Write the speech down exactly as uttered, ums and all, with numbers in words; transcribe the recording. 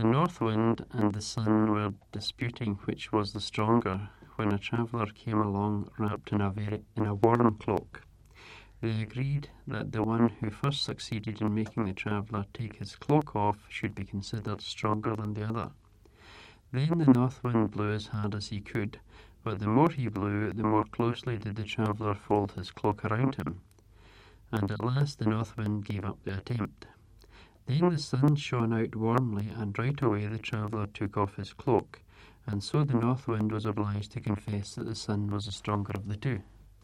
The north wind and the sun were disputing which was the stronger when a traveller came along wrapped in a, very, in a warm cloak. They agreed that the one who first succeeded in making the traveller take his cloak off should be considered stronger than the other. Then the north wind blew as hard as he could, but the more he blew, the more closely did the traveller fold his cloak around him, and at last the north wind gave up the attempt. Then the sun shone out warmly, and right away the traveller took off his cloak, and so the north wind was obliged to confess that the sun was the stronger of the two.